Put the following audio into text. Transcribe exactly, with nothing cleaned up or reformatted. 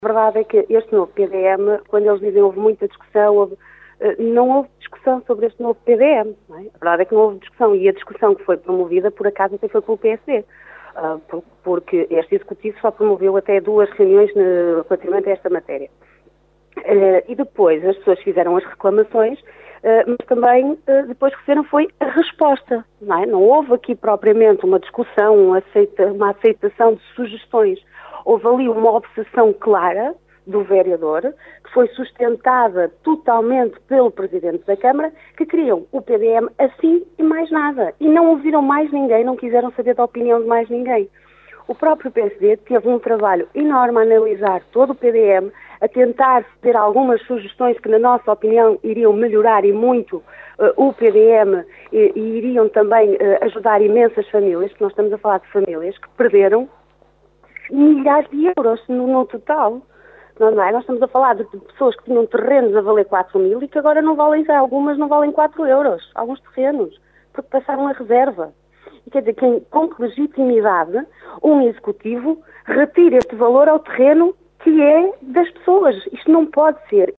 A verdade é que este novo P D M, quando eles dizem houve muita discussão, houve, não houve discussão sobre este novo P D M. Não é? A verdade é que não houve discussão, e a discussão que foi promovida, por acaso, até foi pelo P S D. Uh, porque este Executivo só promoveu até duas reuniões ne, relativamente a esta matéria. Uh, e depois as pessoas fizeram as reclamações, uh, mas também uh, depois receberam foi a resposta. Não é? Não houve aqui propriamente uma discussão, uma, aceita, uma aceitação de sugestões. Houve ali uma obsessão clara do vereador, que foi sustentada totalmente pelo Presidente da Câmara, que queriam o P D M assim e mais nada. E não ouviram mais ninguém, não quiseram saber da opinião de mais ninguém. O próprio P S D teve um trabalho enorme a analisar todo o P D M, a tentar ter algumas sugestões que, na nossa opinião, iriam melhorar e muito uh, o P D M e, e iriam também uh, ajudar imensas famílias, que nós estamos a falar de famílias que perderam milhares de euros no, no total. Não, não é? Nós estamos a falar de pessoas que tinham terrenos a valer quatro mil e que agora não valem, algumas não valem quatro euros, alguns terrenos, porque passaram a reserva. E quer dizer, que, com que legitimidade um executivo retira este valor ao terreno que é das pessoas. Isto não pode ser.